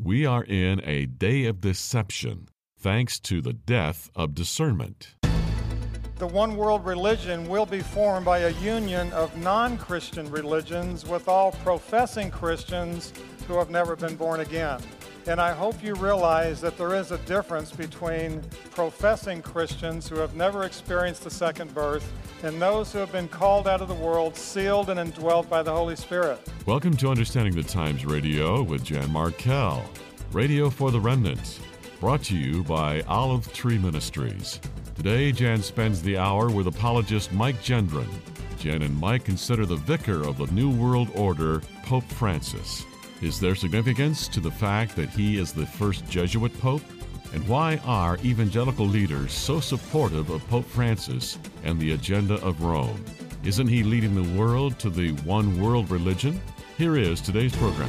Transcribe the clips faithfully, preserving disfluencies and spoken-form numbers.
We are in a day of deception, thanks to the death of discernment. The one world religion will be formed by a union of non-Christian religions with all professing Christians who have never been born again. And I hope you realize that there is a difference between professing Christians who have never experienced the second birth and those who have been called out of the world, sealed and indwelt by the Holy Spirit. Welcome to Understanding the Times Radio with Jan Markell, Radio for the Remnant, brought to you by Olive Tree Ministries. Today, Jan spends the hour with apologist Mike Gendron. Jan and Mike consider the vicar of the New World Order, Pope Francis. Is there significance to the fact that he is the first Jesuit pope? And why are evangelical leaders so supportive of Pope Francis and the agenda of Rome? Isn't he leading the world to the one world religion? Here is today's program.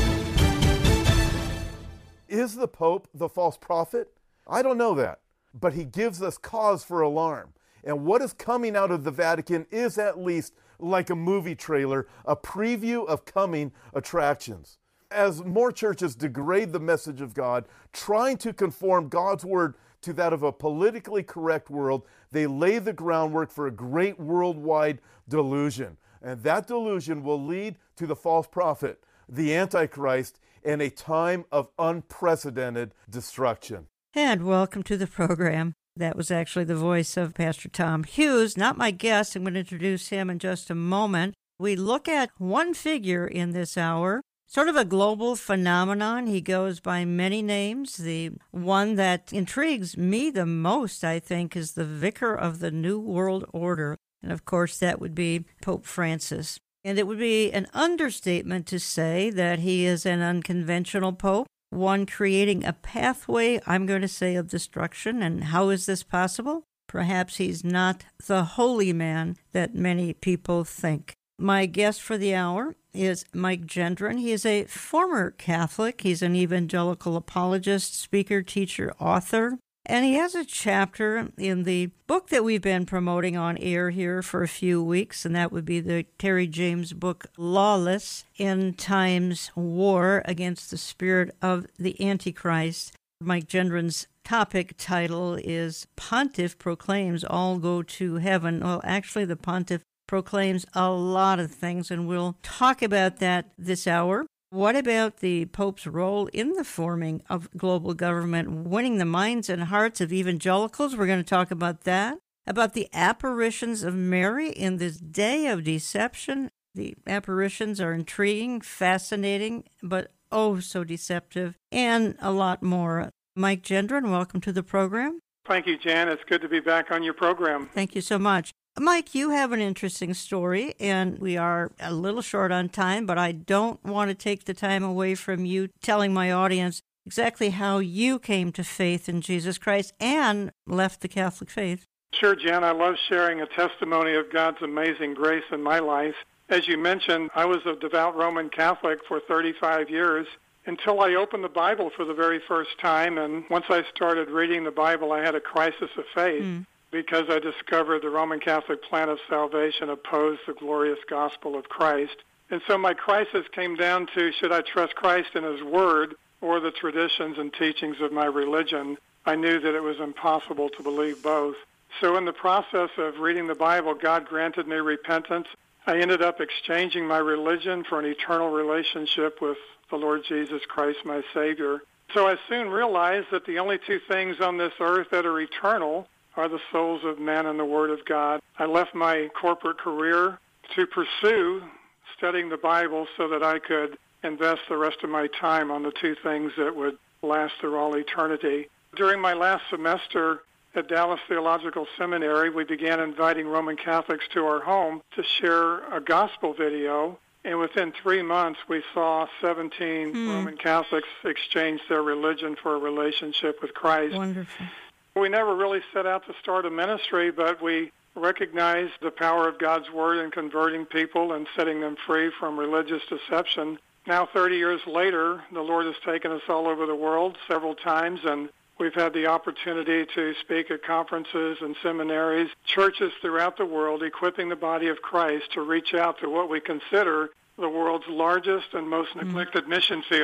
Is the Pope the false prophet? I don't know that, but he gives us cause for alarm. And what is coming out of the Vatican is at least like a movie trailer, a preview of coming attractions. As more churches degrade the message of God, trying to conform God's word to that of a politically correct world, they lay the groundwork for a great worldwide delusion. And that delusion will lead to the false prophet, the Antichrist, and a time of unprecedented destruction. And welcome to the program. That was actually the voice of Pastor Tom Hughes, not my guest. I'm going to introduce him in just a moment. We look at one figure in this hour, sort of a global phenomenon. He goes by many names. The one that intrigues me the most, I think, is the vicar of the New World Order. And of course, that would be Pope Francis. And it would be an understatement to say that he is an unconventional pope, one creating a pathway, I'm going to say, of destruction. And how is this possible? Perhaps he's not the holy man that many people think. My guest for the hour is Mike Gendron. He is a former Catholic. He's an evangelical apologist, speaker, teacher, author. And he has a chapter in the book that we've been promoting on air here for a few weeks, and that would be the Terry James book, Lawless: End Times War Against the Spirit of the Antichrist. Mike Gendron's topic title is Pontiff Proclaims All Go to Heaven. Well, actually, the Pontiff proclaims a lot of things, and we'll talk about that this hour. What about the Pope's role in the forming of global government, winning the minds and hearts of evangelicals? We're going to talk about that. About the apparitions of Mary in this day of deception. The apparitions are intriguing, fascinating, but oh so deceptive, and a lot more. Mike Gendron, welcome to the program. Thank you, Jan. It's good to be back on your program. Thank you so much. Mike, you have an interesting story, and we are a little short on time, but I don't want to take the time away from you telling my audience exactly how you came to faith in Jesus Christ and left the Catholic faith. Sure, Jan. I love sharing a testimony of God's amazing grace in my life. As you mentioned, I was a devout Roman Catholic for thirty-five years until I opened the Bible for the very first time, and once I started reading the Bible, I had a crisis of faith. Mm. Because I discovered the Roman Catholic plan of salvation opposed the glorious gospel of Christ. And so my crisis came down to, should I trust Christ and His Word or the traditions and teachings of my religion? I knew that it was impossible to believe both. So in the process of reading the Bible, God granted me repentance. I ended up exchanging my religion for an eternal relationship with the Lord Jesus Christ, my Savior. So I soon realized that the only two things on this earth that are eternal are the souls of men and the Word of God. I left my corporate career to pursue studying the Bible so that I could invest the rest of my time on the two things that would last through all eternity. During my last semester at Dallas Theological Seminary, we began inviting Roman Catholics to our home to share a gospel video, and within three months we saw seventeen hmm. Roman Catholics exchange their religion for a relationship with Christ. Wonderful. We never really set out to start a ministry, but we recognized the power of God's Word in converting people and setting them free from religious deception. Now, thirty years later, the Lord has taken us all over the world several times, and we've had the opportunity to speak at conferences and seminaries, churches throughout the world, equipping the body of Christ to reach out to what we consider the world's largest and most neglected mm-hmm. mission field,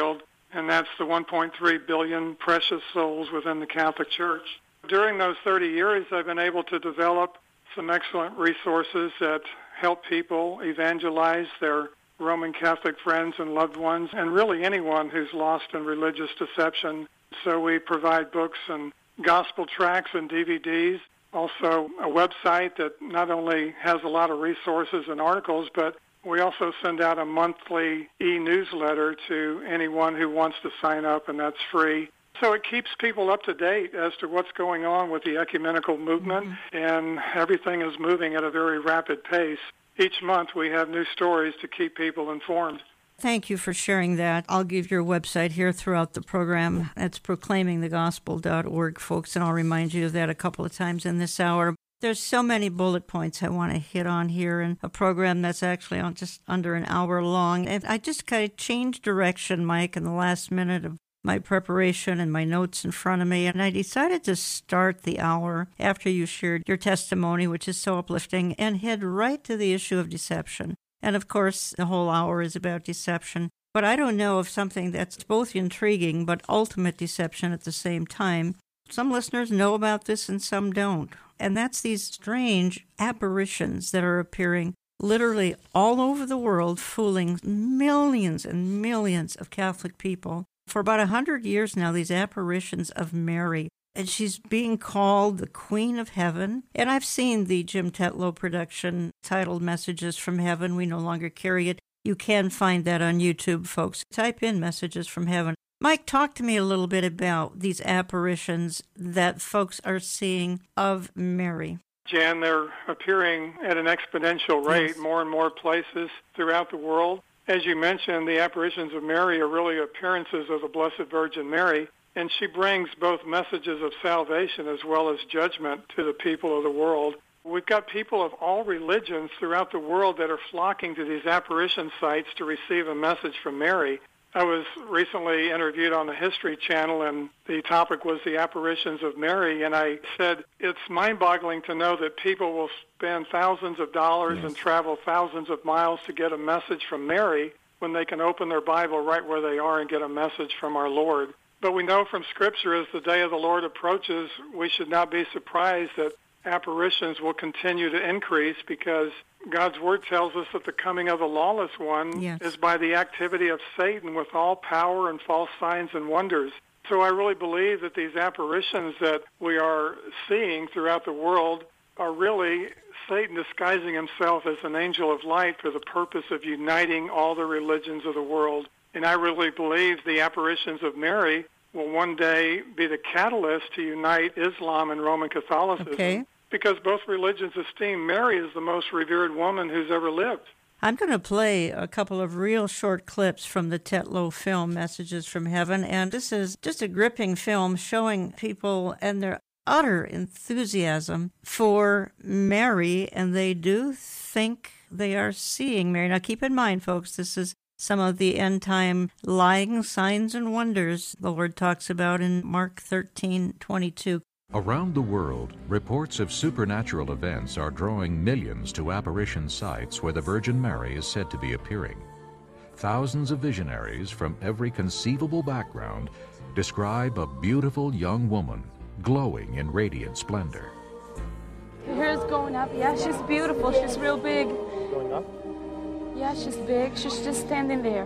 and that's the one point three billion precious souls within the Catholic Church. During those thirty years, I've been able to develop some excellent resources that help people evangelize their Roman Catholic friends and loved ones, and really anyone who's lost in religious deception. So we provide books and gospel tracts and D V Ds, also a website that not only has a lot of resources and articles, but we also send out a monthly e-newsletter to anyone who wants to sign up, and that's free. So it keeps people up to date as to what's going on with the ecumenical movement, mm-hmm. and everything is moving at a very rapid pace. Each month we have new stories to keep people informed. Thank you for sharing that. I'll give your website here throughout the program. It's proclaiming the gospel dot org, folks, and I'll remind you of that a couple of times in this hour. There's so many bullet points I want to hit on here in a program that's actually on just under an hour long. And I just kind of changed direction, Mike, in the last minute of my preparation and my notes in front of me, and I decided to start the hour after you shared your testimony, which is so uplifting, and head right to the issue of deception. And of course, the whole hour is about deception. But I don't know of something that's both intriguing but ultimate deception at the same time. Some listeners know about this and some don't. And that's these strange apparitions that are appearing literally all over the world, fooling millions and millions of Catholic people. For about a hundred years now, these apparitions of Mary, and she's being called the Queen of Heaven. And I've seen the Jim Tetlow production titled Messages from Heaven. We no longer carry it. You can find that on YouTube, folks. Type in Messages from Heaven. Mike, talk to me a little bit about these apparitions that folks are seeing of Mary. Jan, they're appearing at an exponential rate, yes. More and more places throughout the world. As you mentioned, the apparitions of Mary are really appearances of the Blessed Virgin Mary, and she brings both messages of salvation as well as judgment to the people of the world. We've got people of all religions throughout the world that are flocking to these apparition sites to receive a message from Mary. I was recently interviewed on the History Channel, and the topic was the apparitions of Mary, and I said it's mind-boggling to know that people will spend thousands of dollars yes. and travel thousands of miles to get a message from Mary when they can open their Bible right where they are and get a message from our Lord. But we know from Scripture as the day of the Lord approaches, we should not be surprised that apparitions will continue to increase, because God's Word tells us that the coming of the lawless one yes. is by the activity of Satan with all power and false signs and wonders. So I really believe that these apparitions that we are seeing throughout the world are really Satan disguising himself as an angel of light for the purpose of uniting all the religions of the world. And I really believe the apparitions of Mary will one day be the catalyst to unite Islam and Roman Catholicism. Okay. Because both religions esteem Mary as the most revered woman who's ever lived. I'm going to play a couple of real short clips from the Tetlow film, Messages from Heaven, and this is just a gripping film showing people and their utter enthusiasm for Mary, and they do think they are seeing Mary. Now, keep in mind, folks, this is some of the end-time lying signs and wonders the Lord talks about in Mark thirteen twenty-two. Around the world, reports of supernatural events are drawing millions to apparition sites where the Virgin Mary is said to be appearing. Thousands of visionaries from every conceivable background describe a beautiful young woman glowing in radiant splendor. Her hair's going up. Yeah, she's beautiful. She's real big. Going up? Yeah, she's big. She's just standing there.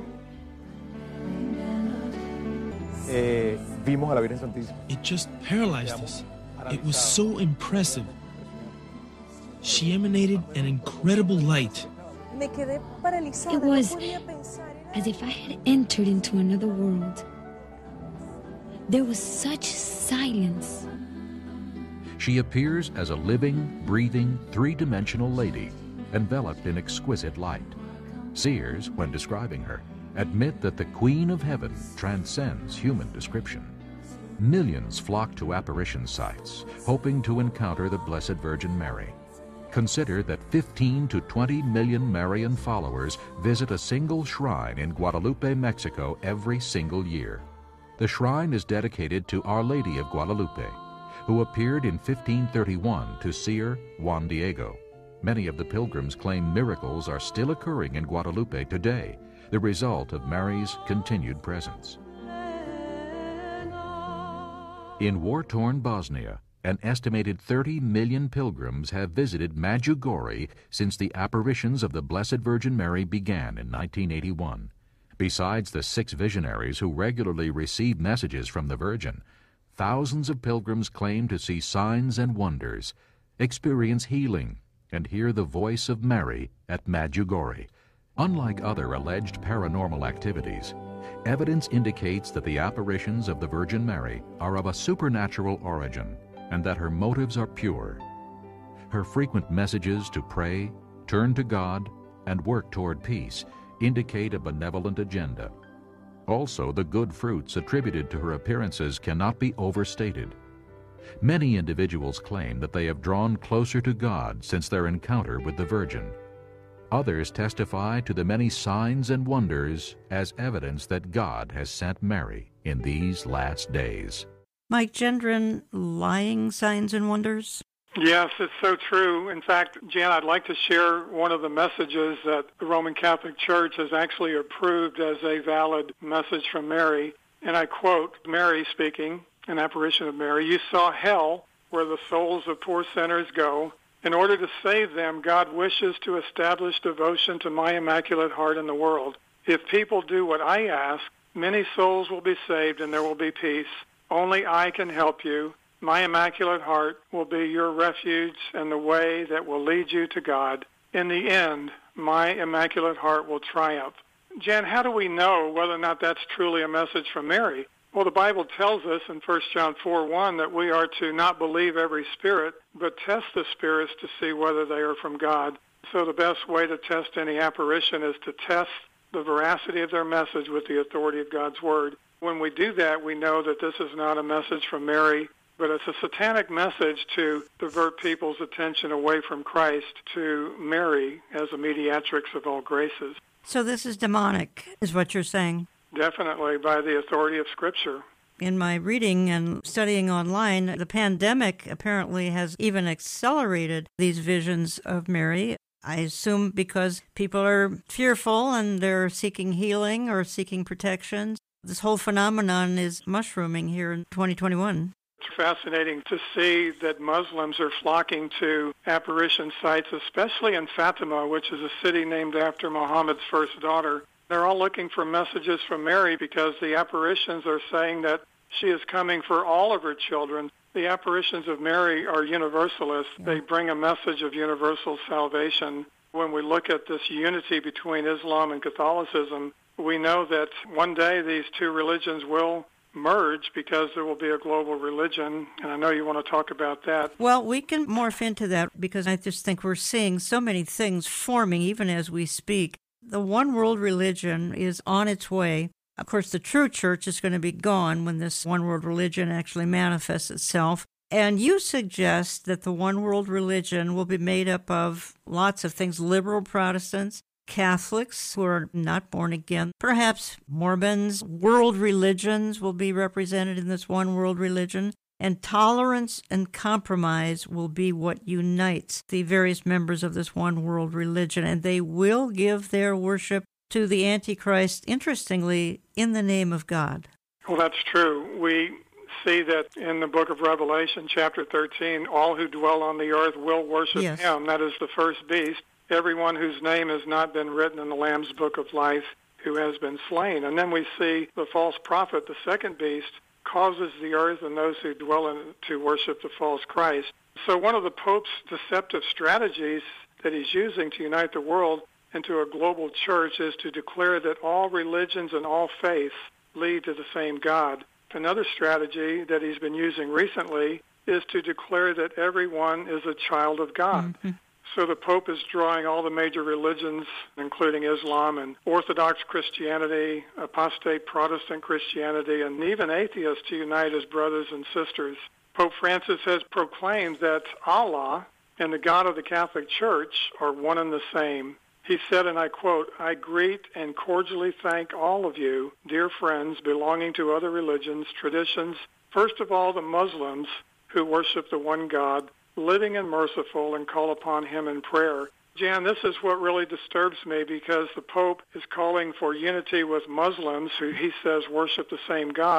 Eh, vimos a la Virgen Santísima. It just paralyzed us. It was so impressive. She emanated an incredible light. It was as if I had entered into another world. There was such silence. She appears as a living, breathing, three-dimensional lady, enveloped in exquisite light. Seers, when describing her, admit that the Queen of Heaven transcends human description. Millions flock to apparition sites, hoping to encounter the Blessed Virgin Mary. Consider that fifteen to twenty million Marian followers visit a single shrine in Guadalupe, Mexico every single year. The shrine is dedicated to Our Lady of Guadalupe, who appeared in fifteen thirty-one to seer Juan Diego. Many of the pilgrims claim miracles are still occurring in Guadalupe today, the result of Mary's continued presence. In war-torn Bosnia, an estimated thirty million pilgrims have visited Medjugorje since the apparitions of the Blessed Virgin Mary began in nineteen eighty-one. Besides the six visionaries who regularly receive messages from the Virgin, thousands of pilgrims claim to see signs and wonders, experience healing, and hear the voice of Mary at Medjugorje. Unlike other alleged paranormal activities, evidence indicates that the apparitions of the Virgin Mary are of a supernatural origin and that her motives are pure. Her frequent messages to pray, turn to God, and work toward peace indicate a benevolent agenda. Also, the good fruits attributed to her appearances cannot be overstated. Many individuals claim that they have drawn closer to God since their encounter with the Virgin. Others testify to the many signs and wonders as evidence that God has sent Mary in these last days. Mike Gendron, lying signs and wonders? Yes, it's so true. In fact, Jan, I'd like to share one of the messages that the Roman Catholic Church has actually approved as a valid message from Mary. And I quote, Mary speaking, an apparition of Mary, "You saw hell, where the souls of poor sinners go. In order to save them, God wishes to establish devotion to my Immaculate Heart in the world. If people do what I ask, many souls will be saved and there will be peace. Only I can help you. My Immaculate Heart will be your refuge and the way that will lead you to God. In the end, my Immaculate Heart will triumph." Jan, how do we know whether or not that's truly a message from Mary? Well, the Bible tells us in First John four one that we are to not believe every spirit, but test the spirits to see whether they are from God. So the best way to test any apparition is to test the veracity of their message with the authority of God's Word. When we do that, we know that this is not a message from Mary, but it's a satanic message to divert people's attention away from Christ to Mary as a mediatrix of all graces. So this is demonic, is what you're saying? Definitely, by the authority of Scripture. In my reading and studying online, the pandemic apparently has even accelerated these visions of Mary. I assume because people are fearful and they're seeking healing or seeking protection. This whole phenomenon is mushrooming here in twenty twenty-one. It's fascinating to see that Muslims are flocking to apparition sites, especially in Fatima, which is a city named after Muhammad's first daughter. They're all looking for messages from Mary because the apparitions are saying that she is coming for all of her children. The apparitions of Mary are universalists. Yeah. They bring a message of universal salvation. When we look at this unity between Islam and Catholicism, we know that one day these two religions will merge because there will be a global religion, and I know you want to talk about that. Well, we can morph into that because I just think we're seeing so many things forming even as we speak. The one world religion is on its way. Of course, the true church is going to be gone when this one world religion actually manifests itself. And you suggest that the one world religion will be made up of lots of things, liberal Protestants, Catholics who are not born again, perhaps Mormons, world religions will be represented in this one world religion, and tolerance and compromise will be what unites the various members of this one world religion, and they will give their worship to the Antichrist, interestingly, in the name of God. Well, that's true. We see that in the book of Revelation, chapter thirteen, all who dwell on the earth will worship yes. him. That is the first beast. Everyone whose name has not been written in the Lamb's book of life who has been slain. And then we see the false prophet, the second beast, causes the earth and those who dwell in it to worship the false Christ. So one of the Pope's deceptive strategies that he's using to unite the world into a global church is to declare that all religions and all faiths lead to the same God. Another strategy that he's been using recently is to declare that everyone is a child of God. Mm-hmm. So the Pope is drawing all the major religions, including Islam and Orthodox Christianity, apostate Protestant Christianity, and even atheists to unite as brothers and sisters. Pope Francis has proclaimed that Allah and the God of the Catholic Church are one and the same. He said, and I quote, "I greet and cordially thank all of you, dear friends belonging to other religions, traditions, first of all the Muslims who worship the one God, living and merciful, and call upon him in prayer." Jan, this is what really disturbs me because the Pope is calling for unity with Muslims who he says worship the same God,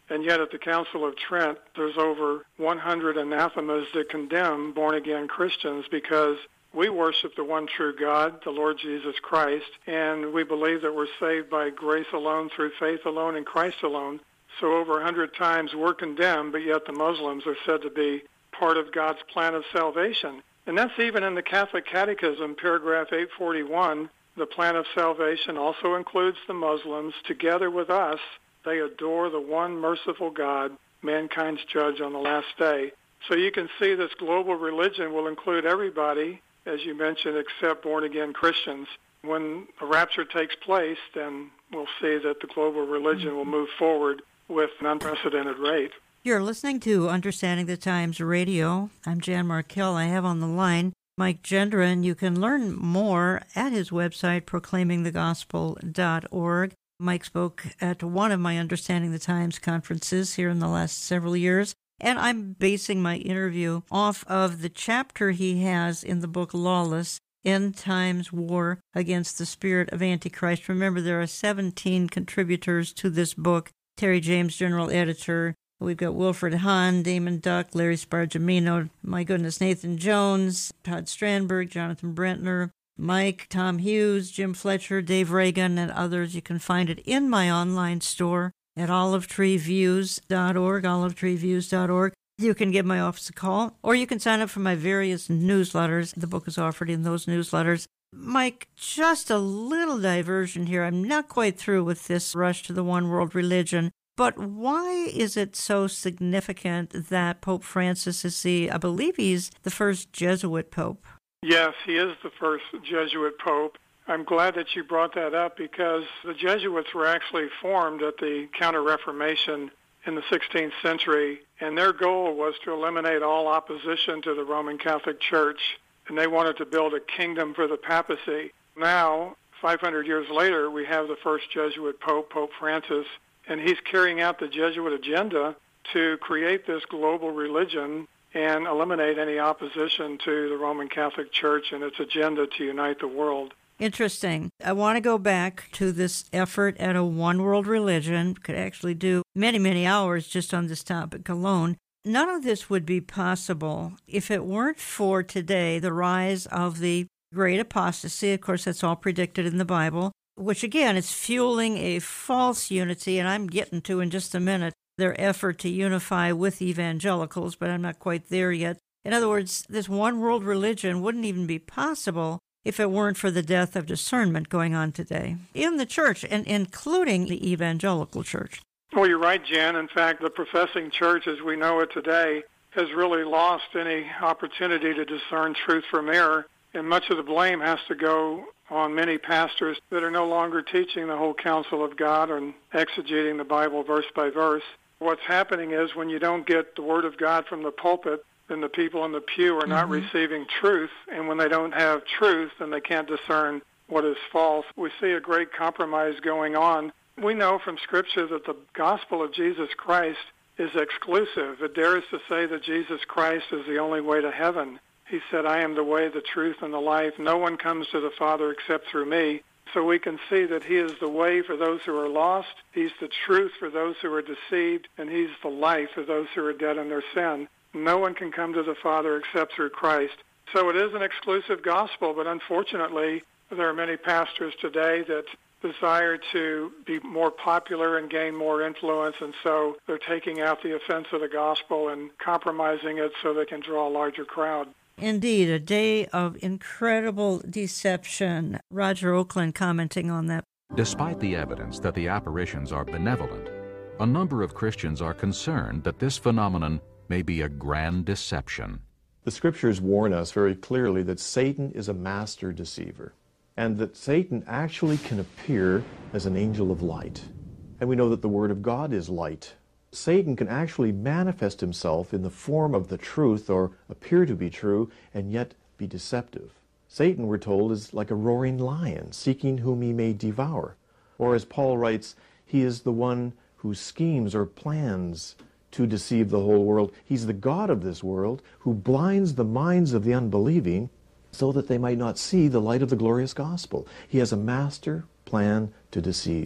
And yet at the Council of Trent, there's over one hundred anathemas that condemn born-again Christians because we worship the one true God, the Lord Jesus Christ, and we believe that we're saved by grace alone, through faith alone, in Christ alone. So over one hundred times we're condemned, but yet the Muslims are said to be part of God's plan of salvation. And that's even in the Catholic Catechism, paragraph eight forty-one. The plan of salvation also includes the Muslims. Together with us, they adore the one merciful God, mankind's judge on the last day. So you can see this global religion will include everybody, as you mentioned, except born-again Christians. When the rapture takes place, then we'll see that the global religion will move forward with an unprecedented rate. You're listening to Understanding the Times Radio. I'm Jan Markell. I have on the line Mike Gendron. You can learn more at his website, proclaiming the gospel dot org. Mike spoke at one of my Understanding the Times conferences here in the last several years, and I'm basing my interview off of the chapter he has in the book Lawless, End Times War Against the Spirit of Antichrist. Remember, there are seventeen contributors to this book. Terry James, general editor. We've got Wilfred Hahn, Damon Duck, Larry Spargimino, my goodness, Nathan Jones, Todd Strandberg, Jonathan Brentner, Mike, Tom Hughes, Jim Fletcher, Dave Reagan, and others. You can find it in my online store at olive tree views dot org, olive tree views dot org. You can give my office a call, or you can sign up for my various newsletters. The book is offered in those newsletters. Mike, just a little diversion here. I'm not quite through with this rush to the one world religion. But why is it so significant that Pope Francis is the, I believe he's the first Jesuit pope? Yes, he is the first Jesuit pope. I'm glad that you brought that up because the Jesuits were actually formed at the Counter-Reformation in the sixteenth century, and their goal was to eliminate all opposition to the Roman Catholic Church, and they wanted to build a kingdom for the papacy. Now, five hundred years later, we have the first Jesuit pope, Pope Francis, and he's carrying out the Jesuit agenda to create this global religion and eliminate any opposition to the Roman Catholic Church and its agenda to unite the world. Interesting. I want to go back to this effort at a one-world religion. Could actually do many, many hours just on this topic alone. None of this would be possible if it weren't for today, the rise of the great apostasy. Of course, that's all predicted in the Bible, which again is fueling a false unity, and I'm getting to in just a minute their effort to unify with evangelicals, but I'm not quite there yet. In other words, this one-world religion wouldn't even be possible if it weren't for the death of discernment going on today in the church, and including the evangelical church. Well, you're right, Jan. In fact, the professing church as we know it today has really lost any opportunity to discern truth from error, and much of the blame has to go on many pastors that are no longer teaching the whole counsel of God and exegeting the Bible verse by verse. What's happening is when you don't get the Word of God from the pulpit, then the people in the pew are not mm-hmm. receiving truth, and when they don't have truth, then they can't discern what is false. We see a great compromise going on. We know from Scripture that the gospel of Jesus Christ is exclusive. It dares to say that Jesus Christ is the only way to heaven. He said, I am the way, the truth, and the life. No one comes to the Father except through me. So we can see that he is the way for those who are lost. He's the truth for those who are deceived. And he's the life for those who are dead in their sin. No one can come to the Father except through Christ. So it is an exclusive gospel, but unfortunately, there are many pastors today that desire to be more popular and gain more influence, and so they're taking out the offense of the gospel and compromising it so they can draw a larger crowd. Indeed, a day of incredible deception. Roger Oakland commenting on that. Despite the evidence that the apparitions are benevolent, a number of Christians are concerned that this phenomenon may be a grand deception. The Scriptures warn us very clearly that Satan is a master deceiver, and that Satan actually can appear as an angel of light. And we know that the Word of God is light. Satan can actually manifest himself in the form of the truth, or appear to be true, and yet be deceptive. Satan, we're told, is like a roaring lion, seeking whom he may devour. Or as Paul writes, he is the one who schemes or plans to deceive the whole world. He's the god of this world, who blinds the minds of the unbelieving so that they might not see the light of the glorious gospel. He has a master plan to deceive.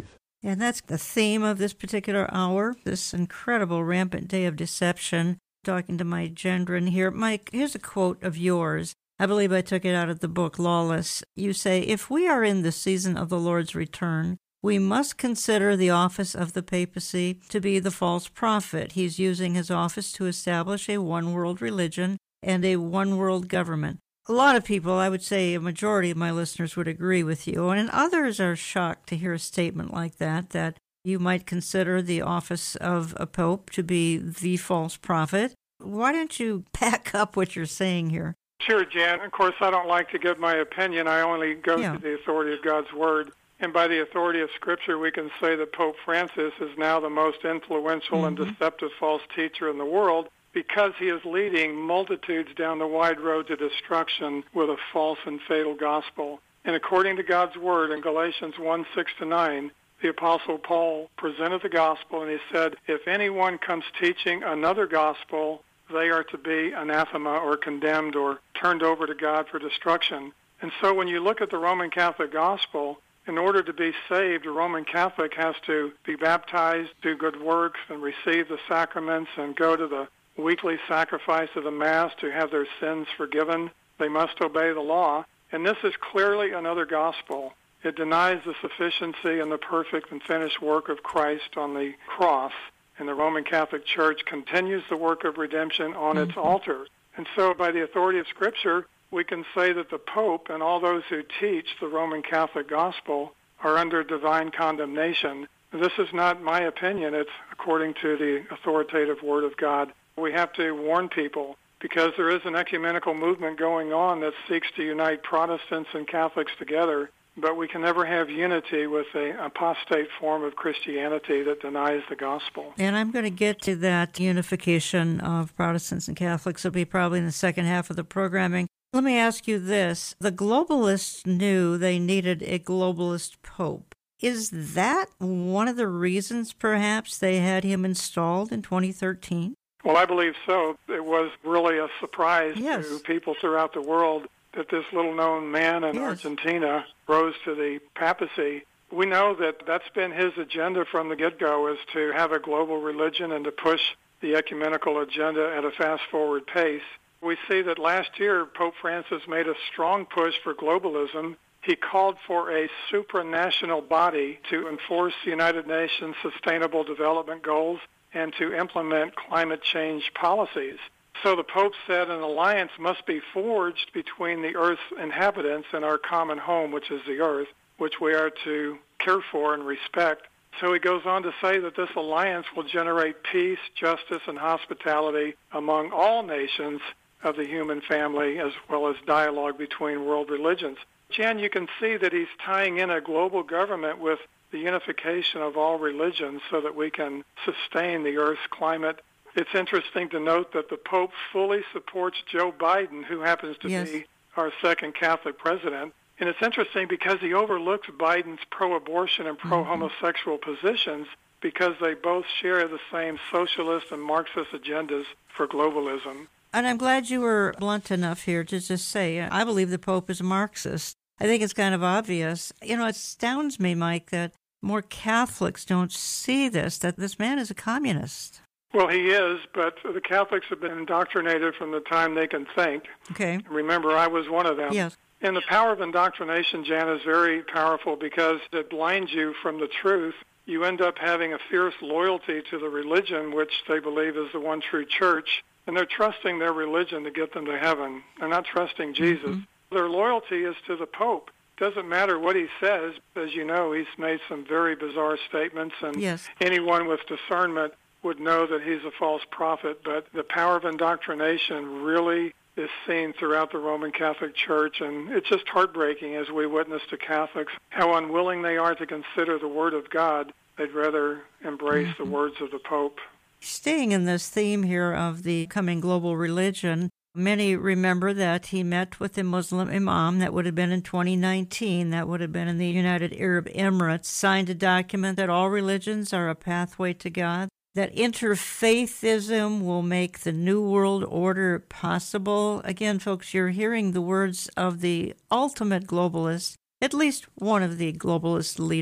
And that's the theme of this particular hour, this incredible rampant day of deception. Talking to Mike Gendron here. Mike, here's a quote of yours. I believe I took it out of the book Lawless. You say, if we are in the season of the Lord's return, we must consider the office of the papacy to be the false prophet. He's using his office to establish a one-world religion and a one-world government. A lot of people, I would say a majority of my listeners would agree with you, and others are shocked to hear a statement like that, that you might consider the office of a pope to be the false prophet. Why don't you back up what you're saying here? Sure, Jan. Of course, I don't like to give my opinion. I only go yeah. to the authority of God's Word. And by the authority of Scripture, we can say that Pope Francis is now the most influential mm-hmm. and deceptive false teacher in the world, because he is leading multitudes down the wide road to destruction with a false and fatal gospel. And according to God's Word in Galatians one, six to nine, the Apostle Paul presented the gospel, and he said, if anyone comes teaching another gospel, they are to be anathema or condemned or turned over to God for destruction. And so when you look at the Roman Catholic gospel, in order to be saved, a Roman Catholic has to be baptized, do good works, and receive the sacraments, and go to the weekly sacrifice of the Mass to have their sins forgiven. They must obey the law. And this is clearly another gospel. It denies the sufficiency and the perfect and finished work of Christ on the cross. And the Roman Catholic Church continues the work of redemption on mm-hmm. its altar. And so by the authority of Scripture, we can say that the Pope and all those who teach the Roman Catholic gospel are under divine condemnation. This is not my opinion. It's according to the authoritative Word of God. We have to warn people, because there is an ecumenical movement going on that seeks to unite Protestants and Catholics together, but we can never have unity with an apostate form of Christianity that denies the gospel. And I'm going to get to that unification of Protestants and Catholics. It'll be probably in the second half of the programming. Let me ask you this. The globalists knew they needed a globalist pope. Is that one of the reasons, perhaps, they had him installed in twenty thirteen? Well, I believe so. It was really a surprise yes. to people throughout the world that this little-known man in yes. Argentina rose to the papacy. We know that that's been his agenda from the get-go, is to have a global religion and to push the ecumenical agenda at a fast-forward pace. We see that last year Pope Francis made a strong push for globalism. He called for a supranational body to enforce the United Nations Sustainable Development Goals and to implement climate change policies. So the Pope said an alliance must be forged between the Earth's inhabitants and our common home, which is the Earth, which we are to care for and respect. So he goes on to say that this alliance will generate peace, justice, and hospitality among all nations of the human family, as well as dialogue between world religions. Jan, you can see that he's tying in a global government with the unification of all religions so that we can sustain the Earth's climate. It's interesting to note that the Pope fully supports Joe Biden, who happens to yes. be our second Catholic president. And it's interesting because he overlooks Biden's pro-abortion and pro-homosexual mm-hmm. positions, because they both share the same socialist and Marxist agendas for globalism. And I'm glad you were blunt enough here to just say, I believe the Pope is a Marxist. I think it's kind of obvious. You know, it astounds me, Mike, that more Catholics don't see this, that this man is a communist. Well, he is, but the Catholics have been indoctrinated from the time they can think. Okay. Remember, I was one of them. Yes. And the power of indoctrination, Jan, is very powerful because it blinds you from the truth. You end up having a fierce loyalty to the religion, which they believe is the one true church, and they're trusting their religion to get them to heaven. They're not trusting Jesus. Mm-hmm. Their loyalty is to the Pope. Doesn't matter what he says. As you know, he's made some very bizarre statements, and yes. anyone with discernment would know that he's a false prophet. But the power of indoctrination really is seen throughout the Roman Catholic Church, and it's just heartbreaking as we witness to Catholics how unwilling they are to consider the Word of God. They'd rather embrace mm-hmm. the words of the Pope. Staying in this theme here of the coming global religion, many remember that he met with the Muslim imam. That would have been in twenty nineteen. That would have been in the United Arab Emirates. Signed a document that all religions are a pathway to God, that interfaithism will make the New World Order possible. Again, folks, you're hearing the words of the ultimate globalist, at least one of the globalist leaders.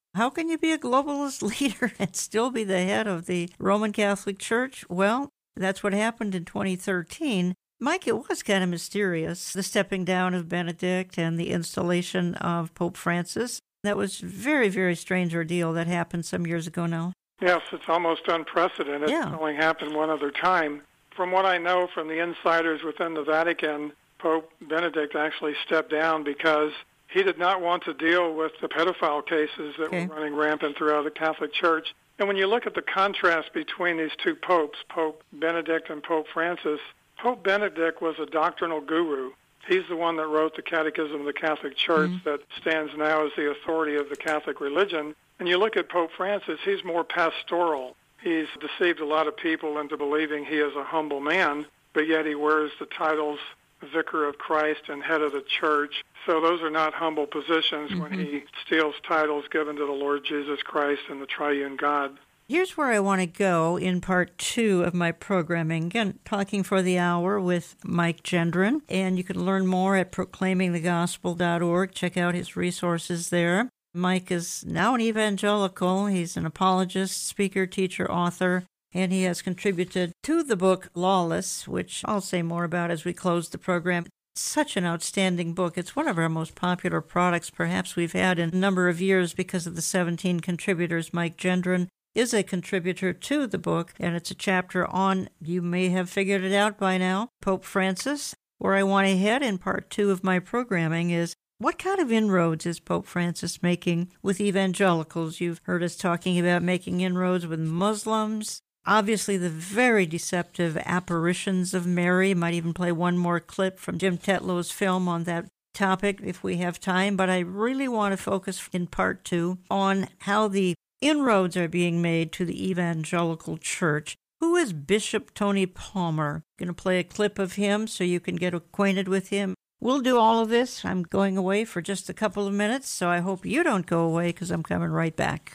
How can you be a globalist leader and still be the head of the Roman Catholic Church? Well, that's what happened in twenty thirteen. Mike, it was kind of mysterious, the stepping down of Benedict and the installation of Pope Francis. That was a very, very strange ordeal that happened some years ago now. Yes, it's almost unprecedented. Yeah. It's only happened one other time. From what I know from the insiders within the Vatican, Pope Benedict actually stepped down because he did not want to deal with the pedophile cases that okay. were running rampant throughout the Catholic Church. And when you look at the contrast between these two popes, Pope Benedict and Pope Francis, Pope Benedict was a doctrinal guru. He's the one that wrote the Catechism of the Catholic Church mm-hmm. that stands now as the authority of the Catholic religion. And you look at Pope Francis, he's more pastoral. He's deceived a lot of people into believing he is a humble man, but yet he wears the titles Vicar of Christ and Head of the Church. So those are not humble positions mm-hmm. when he steals titles given to the Lord Jesus Christ and the Triune God. Here's where I want to go in part two of my programming. Again, talking for the hour with Mike Gendron. And you can learn more at proclaiming the gospel dot org. Check out his resources there. Mike is now an evangelical. He's an apologist, speaker, teacher, author, and he has contributed to the book Lawless, which I'll say more about as we close the program. It's such an outstanding book. It's one of our most popular products perhaps we've had in a number of years because of the seventeen contributors. Mike Gendron is a contributor to the book, and it's a chapter on, you may have figured it out by now, Pope Francis. Where I want to head in part two of my programming is, what kind of inroads is Pope Francis making with evangelicals? You've heard us talking about making inroads with Muslims. Obviously, the very deceptive apparitions of Mary. Might even play one more clip from Jim Tetlow's film on that topic if we have time. But I really want to focus in part two on how the inroads are being made to the evangelical church. Who is Bishop Tony Palmer? I'm going to play a clip of him so you can get acquainted with him. We'll do all of this. I'm going away for just a couple of minutes, so I hope you don't go away because I'm coming right back.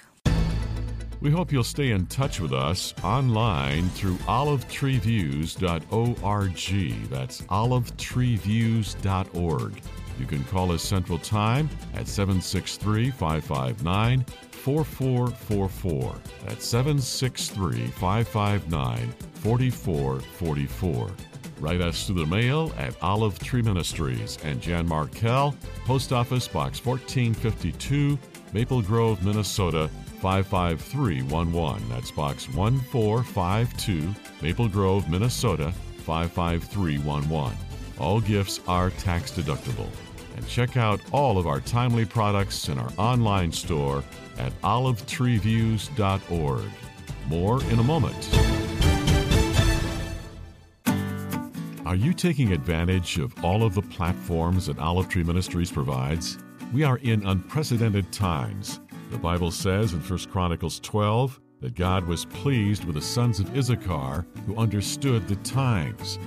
We hope you'll stay in touch with us online through olive tree views dot org. That's olive tree views dot org. You can call us Central Time at seven six three, five five nine, four four four four. That's seven six three, five five nine, four four four four. Write us through the mail at Olive Tree Ministries and Jan Markell, Post Office Box fourteen fifty-two, Maple Grove, Minnesota, five five three one one. That's Box one four five two, Maple Grove, Minnesota, five five three one one. All gifts are tax deductible. And check out all of our timely products in our online store at olive tree views dot org. More in a moment. Are you taking advantage of all of the platforms that Olive Tree Ministries provides? We are in unprecedented times. The Bible says in First Chronicles twelve that God was pleased with the sons of Issachar who understood the times.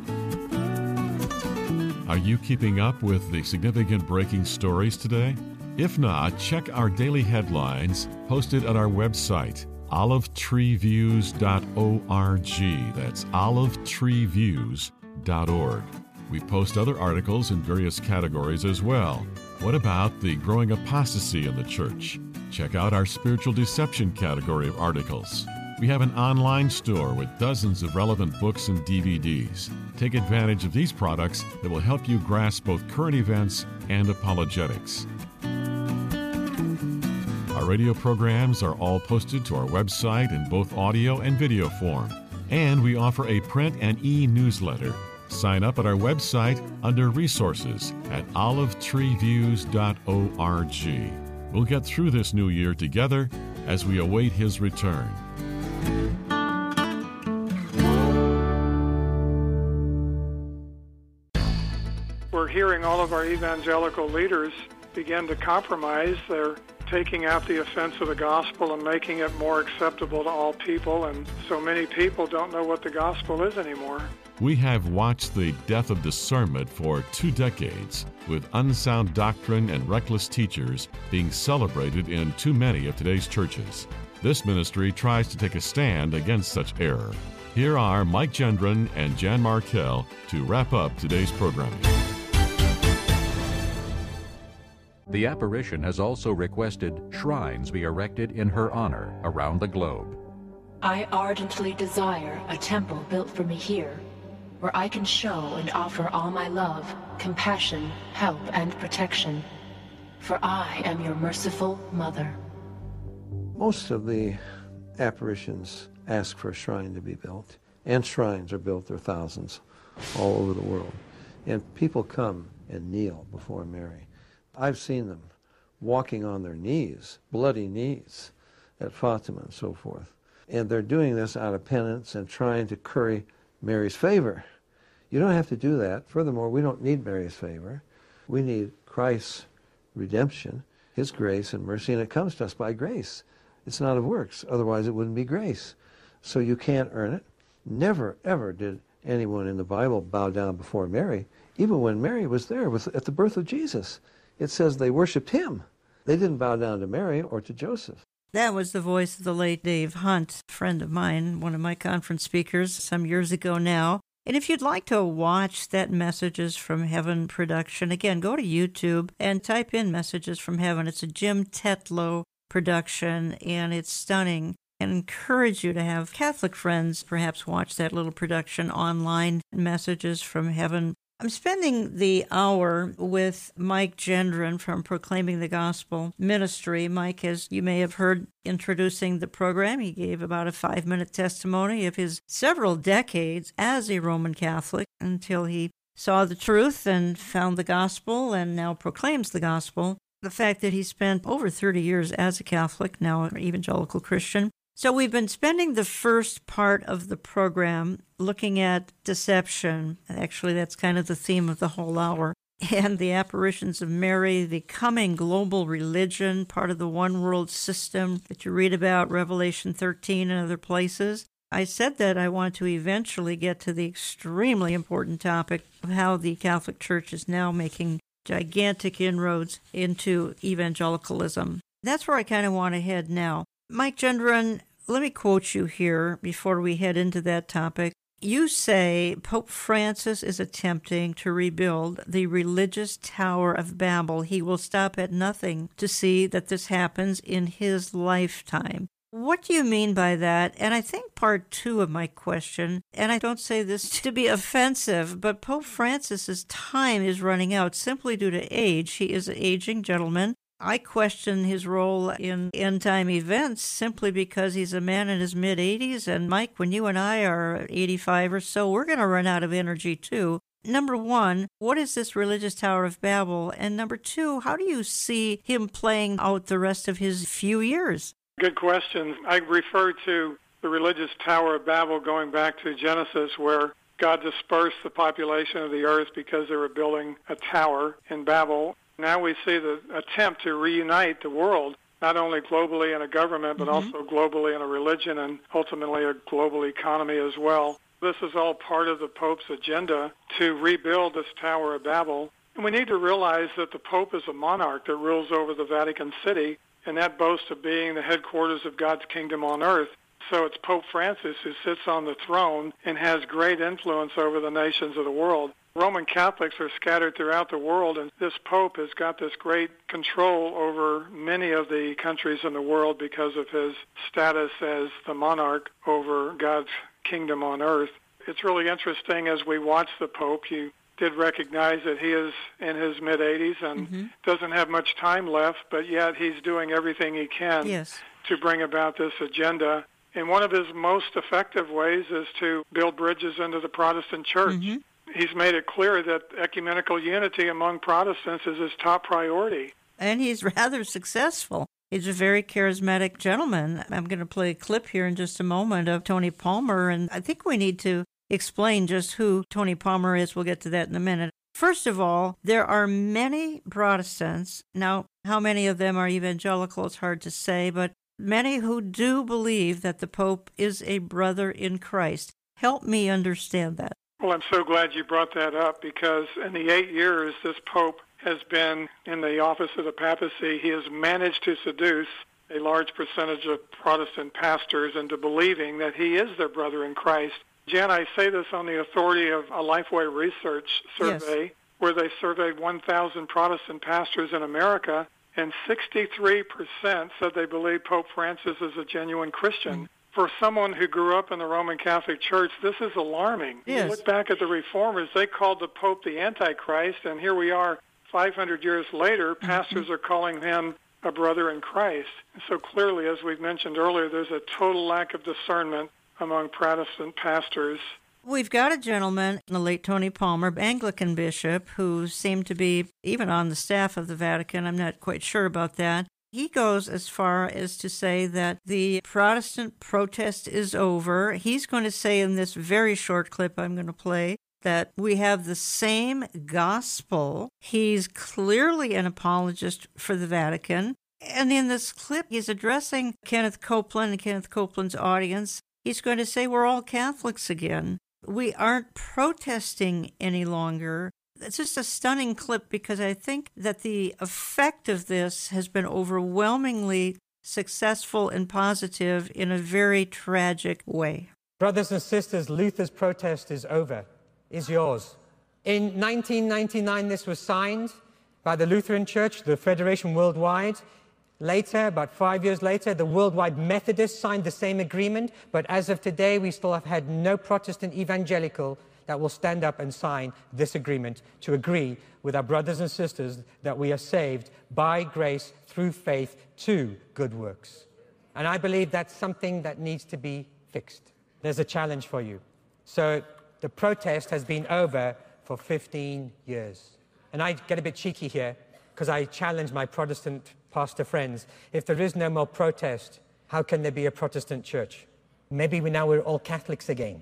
Are you keeping up with the significant breaking stories today? If not, check our daily headlines posted at our website, olive tree views dot org. That's olive tree views dot org. We post other articles in various categories as well. What about the growing apostasy in the church? Check out our spiritual deception category of articles. We have an online store with dozens of relevant books and D V Ds. Take advantage of these products that will help you grasp both current events and apologetics. Our radio programs are all posted to our website in both audio and video form. And we offer a print and e-newsletter. Sign up at our website under Resources at olive tree views dot org. We'll get through this new year together as we await His return. We're hearing all of our evangelical leaders begin to compromise. They're taking out the offense of the gospel and making it more acceptable to all people, and so many people don't know what the gospel is anymore. We have watched the death of discernment for two decades, with unsound doctrine and reckless teachers being celebrated in too many of today's churches. This ministry tries to take a stand against such error. Here are Mike Gendron and Jan Markell to wrap up today's programming. The apparition has also requested shrines be erected in her honor around the globe. I ardently desire a temple built for me here, where I can show and offer all my love, compassion, help, and protection. For I am your merciful mother. Most of the apparitions ask for a shrine to be built, and shrines are built. There are thousands all over the world. And people come and kneel before Mary. I've seen them walking on their knees, bloody knees, at Fatima and so forth. And they're doing this out of penance and trying to curry Mary's favor. You don't have to do that. Furthermore, we don't need Mary's favor. We need Christ's redemption, his grace and mercy, and it comes to us by grace. It's not of works, otherwise it wouldn't be grace. So you can't earn it. Never, ever did anyone in the Bible bow down before Mary, even when Mary was there with, at the birth of Jesus. It says they worshipped him. They didn't bow down to Mary or to Joseph. That was the voice of the late Dave Hunt, a friend of mine, one of my conference speakers some years ago now. And if you'd like to watch that Messages from Heaven production, again, go to YouTube and type in Messages from Heaven. It's a Jim Tetlow production, and it's stunning. And encourage you to have Catholic friends perhaps watch that little production online, Messages from Heaven. I'm spending the hour with Mike Gendron from Proclaiming the Gospel Ministry. Mike, as you may have heard introducing the program, he gave about a five-minute testimony of his several decades as a Roman Catholic until he saw the truth and found the gospel and now proclaims the gospel. The fact that he spent over thirty years as a Catholic, now an evangelical Christian. So we've been spending the first part of the program looking at deception. Actually, that's kind of the theme of the whole hour. And the apparitions of Mary, the coming global religion, part of the one world system that you read about, Revelation thirteen and other places. I said that I want to eventually get to the extremely important topic of how the Catholic Church is now making gigantic inroads into evangelicalism. That's where I kind of want to head now. Mike Gendron, let me quote you here before we head into that topic. You say Pope Francis is attempting to rebuild the religious Tower of Babel. He will stop at nothing to see that this happens in his lifetime. What do you mean by that? And I think part two of my question, and I don't say this to be offensive, but Pope Francis's time is running out simply due to age. He is an aging gentleman. I question his role in end-time events simply because he's a man in his mid-eighties, and Mike, when you and I are eighty-five or so, we're going to run out of energy too. Number one, what is this religious Tower of Babel? And number two, how do you see him playing out the rest of his few years? Good question. I refer to the religious Tower of Babel going back to Genesis, where God dispersed the population of the earth because they were building a tower in Babel. Now we see the attempt to reunite the world, not only globally in a government, but mm-hmm. also globally in a religion and ultimately a global economy as well. This is all part of the Pope's agenda to rebuild this Tower of Babel. And we need to realize that the Pope is a monarch that rules over the Vatican City, and that boasts of being the headquarters of God's kingdom on earth. So it's Pope Francis who sits on the throne and has great influence over the nations of the world. Roman Catholics are scattered throughout the world, and this Pope has got this great control over many of the countries in the world because of his status as the monarch over God's kingdom on earth. It's really interesting as we watch the Pope. You did recognize that he is in his mid-eighties and mm-hmm. doesn't have much time left, but yet he's doing everything he can yes. to bring about this agenda. And one of his most effective ways is to build bridges into the Protestant church. Mm-hmm. He's made it clear that ecumenical unity among Protestants is his top priority. And he's rather successful. He's a very charismatic gentleman. I'm going to play a clip here in just a moment of Tony Palmer, and I think we need to explain just who Tony Palmer is. We'll get to that in a minute. First of all, there are many Protestants. Now, how many of them are evangelical, it's hard to say, but many who do believe that the Pope is a brother in Christ. Help me understand that. Well, I'm so glad you brought that up, because in the eight years this Pope has been in the office of the papacy, he has managed to seduce a large percentage of Protestant pastors into believing that he is their brother in Christ. Jan, I say this on the authority of a Lifeway Research survey. Yes. where they surveyed one thousand Protestant pastors in America, and sixty-three percent said they believe Pope Francis is a genuine Christian. Mm. For someone who grew up in the Roman Catholic Church, this is alarming. Yes. You look back at the Reformers, they called the Pope the Antichrist, and here we are five hundred years later, pastors mm-hmm. are calling him a brother in Christ. So clearly, as we've mentioned earlier, there's a total lack of discernment among Protestant pastors. We've got a gentleman, the late Tony Palmer, Anglican bishop, who seemed to be even on the staff of the Vatican. I'm not quite sure about that. He goes as far as to say that the Protestant protest is over. He's going to say in this very short clip I'm going to play that we have the same gospel. He's clearly an apologist for the Vatican. And in this clip, he's addressing Kenneth Copeland and Kenneth Copeland's audience. He's going to say we're all Catholics again. We aren't protesting any longer. It's just a stunning clip because I think that the effect of this has been overwhelmingly successful and positive in a very tragic way. Brothers and sisters, Luther's protest is over, is yours. In nineteen ninety-nine, this was signed by the Lutheran Church, the Federation Worldwide. Later, about five years later, the Worldwide Methodists signed the same agreement, but as of today, we still have had no Protestant evangelical that will stand up and sign this agreement to agree with our brothers and sisters that we are saved by grace through faith to good works. And I believe that's something that needs to be fixed. There's a challenge for you. So the protest has been over for fifteen years. And I get a bit cheeky here because I challenge my Protestant pastor friends. If there is no more protest, how can there be a Protestant church? Maybe we now we're all Catholics again.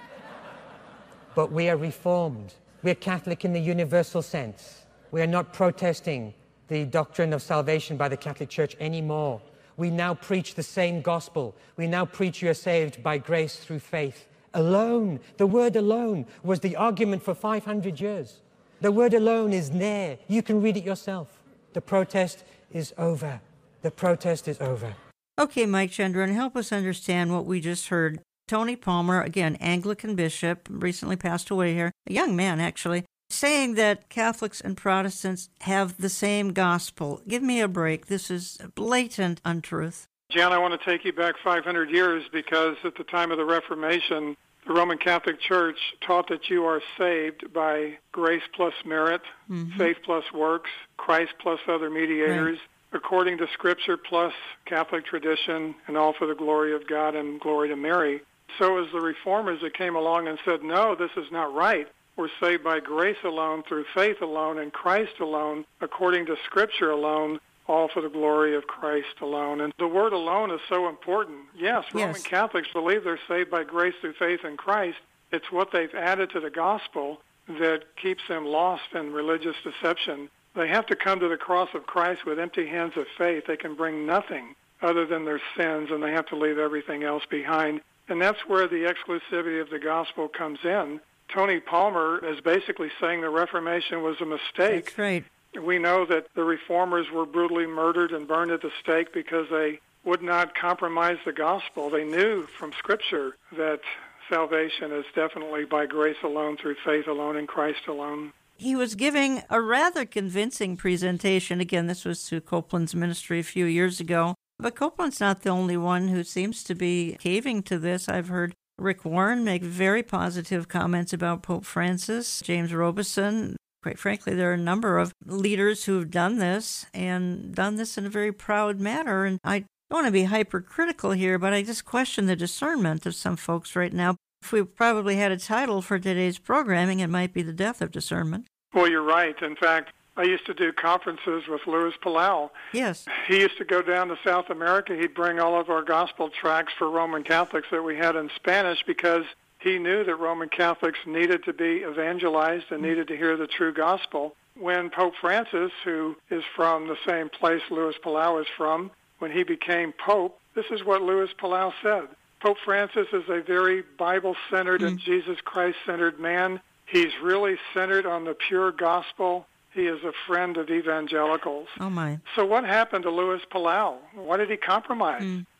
But we are Reformed. We're Catholic in the universal sense. We are not protesting the doctrine of salvation by the Catholic Church anymore. We now preach the same gospel. We now preach you are saved by grace through faith alone. The word alone was the argument for five hundred years. The word alone is there. You can read it yourself. The protest is over. The protest is over. Okay, Mike Gendron, help us understand what we just heard. Tony Palmer, again, Anglican bishop, recently passed away here, a young man actually, saying that Catholics and Protestants have the same gospel. Give me a break. This is blatant untruth. Jan, I want to take you back five hundred years because at the time of the Reformation, the Roman Catholic Church taught that you are saved by grace plus merit, mm-hmm. faith plus works, Christ plus other mediators, right. according to Scripture plus Catholic tradition, and all for the glory of God and glory to Mary. So as the Reformers that came along and said, no, this is not right. We're saved by grace alone, through faith alone, in Christ alone, according to Scripture alone, all for the glory of Christ alone. And the word alone is so important. Yes, Roman yes. Catholics believe they're saved by grace through faith in Christ. It's what they've added to the gospel that keeps them lost in religious deception. They have to come to the cross of Christ with empty hands of faith. They can bring nothing other than their sins, and they have to leave everything else behind. And that's where the exclusivity of the gospel comes in. Tony Palmer is basically saying the Reformation was a mistake. That's right. We know that the Reformers were brutally murdered and burned at the stake because they would not compromise the gospel. They knew from Scripture that salvation is definitely by grace alone, through faith alone, in Christ alone. He was giving a rather convincing presentation. Again, this was to Copeland's ministry a few years ago. But Copeland's not the only one who seems to be caving to this. I've heard Rick Warren make very positive comments about Pope Francis, James Robeson. Quite frankly, there are a number of leaders who have done this and done this in a very proud manner. And I don't want to be hypercritical here, but I just question the discernment of some folks right now. If we probably had a title for today's programming, it might be The Death of Discernment. Well, you're right. In fact, I used to do conferences with Luis Palau. Yes. He used to go down to South America. He'd bring all of our gospel tracts for Roman Catholics that we had in Spanish because he knew that Roman Catholics needed to be evangelized and needed to hear the true gospel. When Pope Francis, who is from the same place Luis Palau is from, when he became Pope, this is what Luis Palau said. Pope Francis is a very Bible-centered mm. and Jesus Christ-centered man. He's really centered on the pure gospel. He is a friend of evangelicals. Oh, my. So what happened to Luis Palau? Why did he compromise? Mm.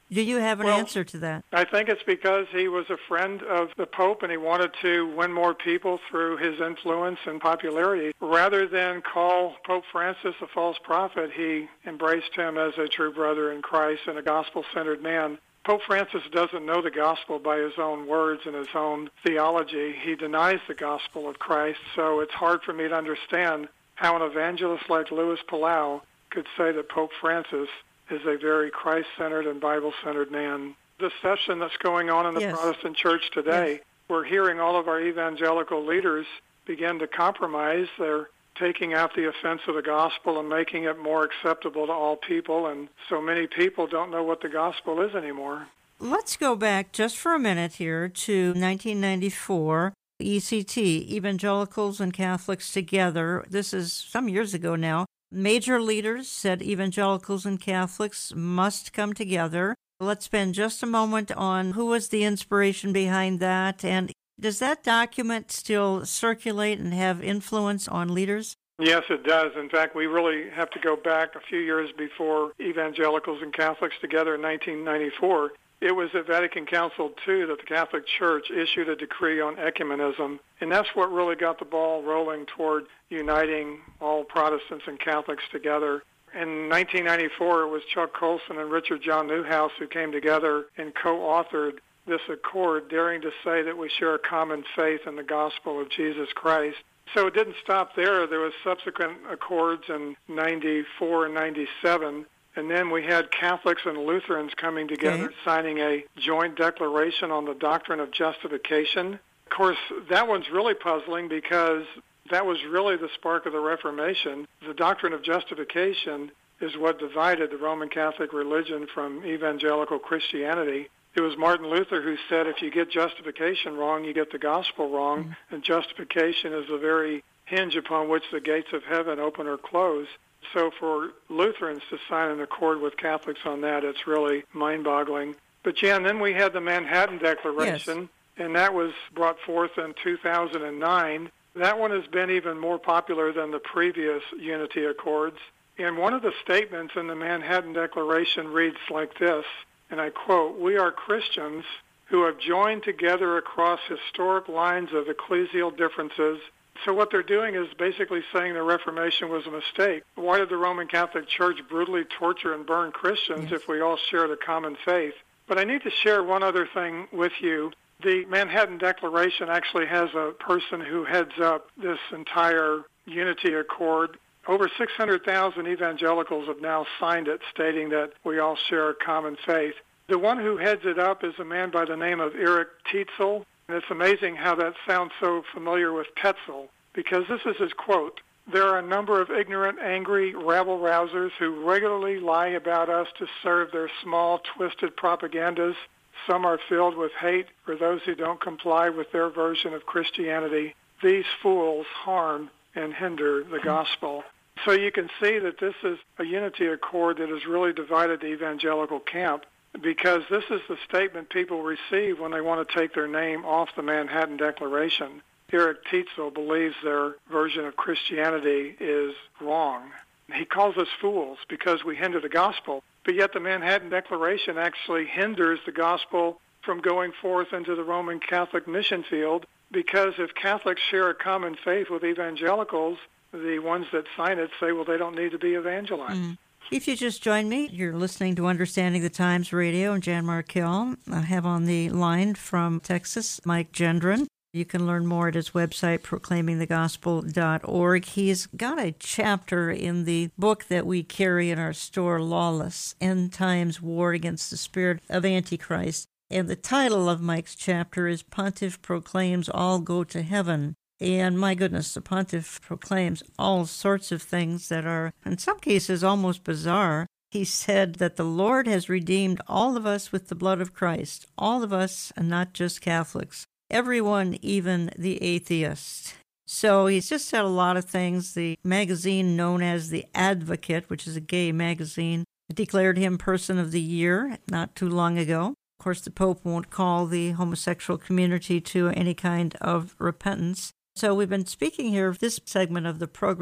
Do you have an well, answer to that? I think it's because he was a friend of the Pope and he wanted to win more people through his influence and popularity. Rather than call Pope Francis a false prophet, he embraced him as a true brother in Christ and a gospel-centered man. Pope Francis doesn't know the gospel by his own words and his own theology. He denies the gospel of Christ, so it's hard for me to understand how an evangelist like Louis Palau could say that Pope Francis is a very Christ-centered and Bible-centered man. The session that's going on in the yes. Protestant church today, yes. we're hearing all of our evangelical leaders begin to compromise. They're taking out the offense of the gospel and making it more acceptable to all people, and so many people don't know what the gospel is anymore. Let's go back just for a minute here to nineteen ninety-four, E C T, Evangelicals and Catholics Together. This is some years ago now. Major leaders said evangelicals and Catholics must come together. Let's spend just a moment on who was the inspiration behind that, and does that document still circulate and have influence on leaders? Yes, it does. In fact, we really have to go back a few years before Evangelicals and Catholics Together in nineteen ninety-four. It was at Vatican Council two that the Catholic Church issued a decree on ecumenism, and that's what really got the ball rolling toward uniting all Protestants and Catholics together. In nineteen ninety-four, it was Chuck Colson and Richard John Newhouse who came together and co-authored this accord, daring to say that we share a common faith in the gospel of Jesus Christ. So it didn't stop there. There was subsequent accords in ninety-four and ninety-seven. And then we had Catholics and Lutherans coming together, okay. signing a joint declaration on the doctrine of justification. Of course, that one's really puzzling because that was really the spark of the Reformation. The doctrine of justification is what divided the Roman Catholic religion from evangelical Christianity. It was Martin Luther who said if you get justification wrong, you get the gospel wrong, mm-hmm. and justification is the very hinge upon which the gates of heaven open or close. So for Lutherans to sign an accord with Catholics on that, it's really mind-boggling. But, Jan, then we had the Manhattan Declaration, yes. and that was brought forth in two thousand nine. That one has been even more popular than the previous Unity Accords. And one of the statements in the Manhattan Declaration reads like this, and I quote, "We are Christians who have joined together across historic lines of ecclesial differences." So what they're doing is basically saying the Reformation was a mistake. Why did the Roman Catholic Church brutally torture and burn Christians yes. if we all shared a common faith? But I need to share one other thing with you. The Manhattan Declaration actually has a person who heads up this entire Unity Accord. Over six hundred thousand evangelicals have now signed it, stating that we all share a common faith. The one who heads it up is a man by the name of Eric Tetzel. And it's amazing how that sounds so familiar with Tetzel, because this is his quote: "There are a number of ignorant, angry rabble-rousers who regularly lie about us to serve their small, twisted propagandas. Some are filled with hate for those who don't comply with their version of Christianity. These fools harm and hinder the gospel." So you can see that this is a Unity Accord that has really divided the evangelical camp, because this is the statement people receive when they want to take their name off the Manhattan Declaration. Eric Tetzel believes their version of Christianity is wrong. He calls us fools because we hinder the gospel, but yet the Manhattan Declaration actually hinders the gospel from going forth into the Roman Catholic mission field, because if Catholics share a common faith with evangelicals, the ones that sign it say, well, they don't need to be evangelized. Mm. If you just joined me, you're listening to Understanding the Times Radio and Jan Markell. I have on the line from Texas, Mike Gendron. You can learn more at his website, proclaiming the gospel dot org. He's got a chapter in the book that we carry in our store, Lawless, End Times War Against the Spirit of Antichrist. And the title of Mike's chapter is Pontiff Proclaims All Go to Heaven. And my goodness, the Pontiff proclaims all sorts of things that are, in some cases, almost bizarre. He said that the Lord has redeemed all of us with the blood of Christ, all of us, and not just Catholics, everyone, even the atheist. So he's just said a lot of things. The magazine known as The Advocate, which is a gay magazine, declared him Person of the Year not too long ago. Of course, the Pope won't call the homosexual community to any kind of repentance. So we've been speaking here, this segment of the program,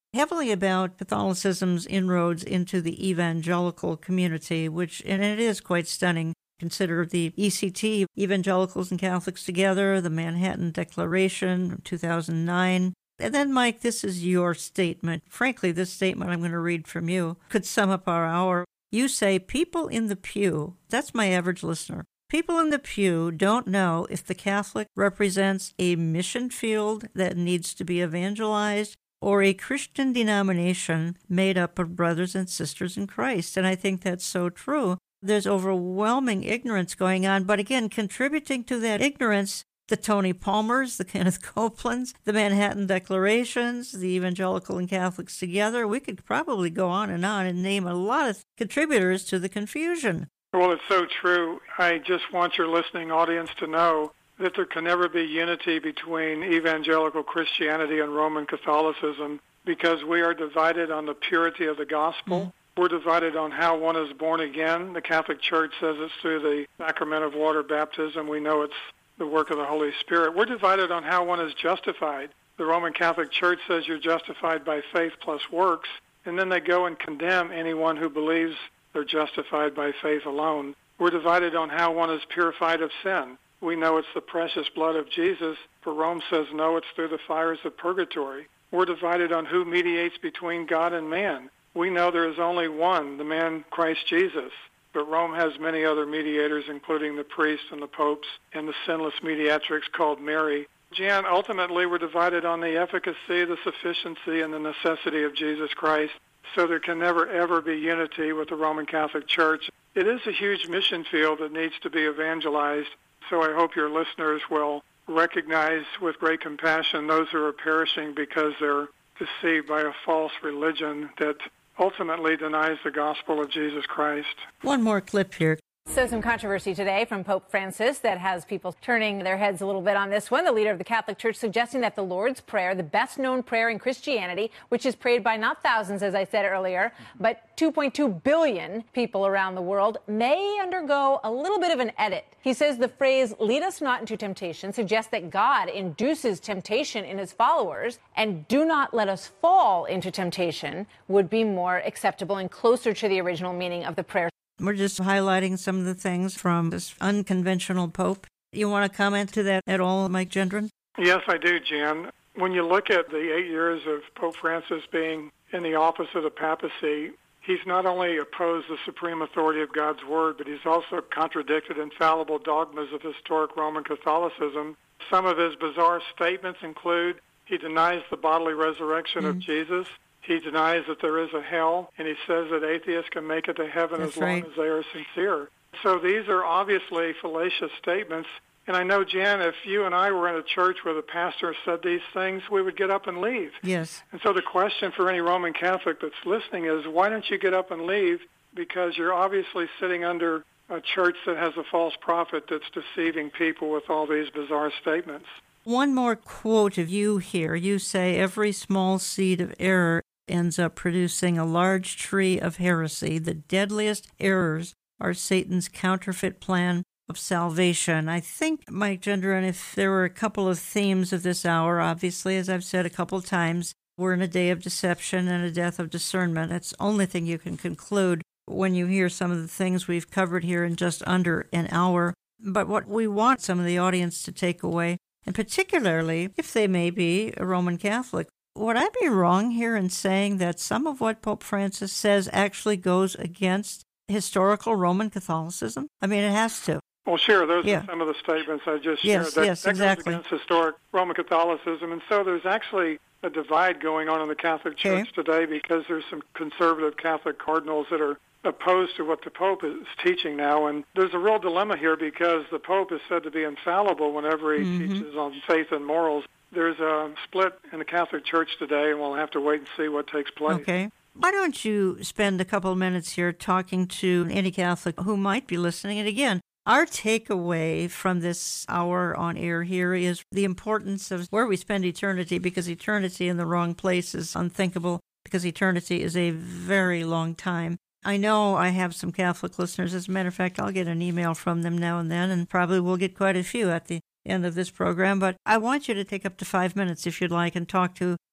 heavily about Catholicism's inroads into the evangelical community, which, and it is quite stunning. Consider the E C T, Evangelicals and Catholics Together, the Manhattan Declaration of two thousand nine. And then, Mike, this is your statement. Frankly, this statement I'm going to read from you could sum up our hour. You say, people in the pew, that's my average listener, people in the pew don't know if the Catholic represents a mission field that needs to be evangelized or a Christian denomination made up of brothers and sisters in Christ. And I think that's so true. There's overwhelming ignorance going on, but again, contributing to that ignorance, the Tony Palmers, the Kenneth Copelands, the Manhattan Declarations, the Evangelical and Catholics Together. We could probably go on and on and name a lot of contributors to the confusion. Well, it's so true. I just want your listening audience to know that there can never be unity between evangelical Christianity and Roman Catholicism because we are divided on the purity of the gospel. Mm-hmm. We're divided on how one is born again. The Catholic Church says it's through the sacrament of water baptism. We know it's the work of the Holy Spirit. We're divided on how one is justified. The Roman Catholic Church says you're justified by faith plus works, and then they go and condemn anyone who believes they're justified by faith alone. We're divided on how one is purified of sin. We know it's the precious blood of Jesus, for Rome says no, it's through the fires of purgatory. We're divided on who mediates between God and man. We know there is only one, the man Christ Jesus, but Rome has many other mediators, including the priests and the popes and the sinless mediatrix called Mary. Jan, ultimately we're divided on the efficacy, the sufficiency, and the necessity of Jesus Christ, so there can never, ever be unity with the Roman Catholic Church. It is a huge mission field that needs to be evangelized, so I hope your listeners will recognize with great compassion those who are perishing because they're deceived by a false religion that ultimately denies the gospel of Jesus Christ. One more clip here. So some controversy today from Pope Francis that has people turning their heads a little bit on this one. The leader of the Catholic Church suggesting that the Lord's Prayer, the best-known prayer in Christianity, which is prayed by not thousands, as I said earlier, but two point two billion people around the world, may undergo a little bit of an edit. He says the phrase, lead us not into temptation, suggests that God induces temptation in his followers, and do not let us fall into temptation would be more acceptable and closer to the original meaning of the prayer. We're just highlighting some of the things from this unconventional pope. You want to comment to that at all, Mike Gendron? Yes, I do, Jan. When you look at the eight years of Pope Francis being in the office of the papacy, he's not only opposed the supreme authority of God's Word, but he's also contradicted infallible dogmas of historic Roman Catholicism. Some of his bizarre statements include he denies the bodily resurrection mm. of Jesus. He denies that there is a hell, and he says that atheists can make it to heaven That's as long right. as they are sincere. So these are obviously fallacious statements. And I know, Jan, if you and I were in a church where the pastor said these things, we would get up and leave. Yes. And so the question for any Roman Catholic that's listening is, why don't you get up and leave? Because you're obviously sitting under a church that has a false prophet that's deceiving people with all these bizarre statements. One more quote of you here. You say, every small seed of error ends up producing a large tree of heresy. The deadliest errors are Satan's counterfeit plan of salvation. I think, Mike Gendron, if there were a couple of themes of this hour, obviously, as I've said a couple times, we're in a day of deception and a death of discernment. That's the only thing you can conclude when you hear some of the things we've covered here in just under an hour. But what we want some of the audience to take away, and particularly if they may be a Roman Catholic, would I be wrong here in saying that some of what Pope Francis says actually goes against historical Roman Catholicism? I mean, it has to. Well, sure. Those yeah. are some of the statements I just yes, shared. That, yes, that exactly. goes against historic Roman Catholicism. And so there's actually a divide going on in the Catholic Church okay. today because there's some conservative Catholic cardinals that are opposed to what the Pope is teaching now. And there's a real dilemma here because the Pope is said to be infallible whenever he mm-hmm. teaches on faith and morals. There's a split in the Catholic Church today, and we'll have to wait and see what takes place. Okay. Why don't you spend a couple of minutes here talking to any Catholic who might be listening? And again, our takeaway from this hour on air here is the importance of where we spend eternity, because eternity in the wrong place is unthinkable, because eternity is a very long time. I know I have some Catholic listeners. As a matter of fact, I'll get an email from them now and then, and probably we'll get quite a few at the end of this program. But I want you to take up to five minutes, if you'd like, and talk to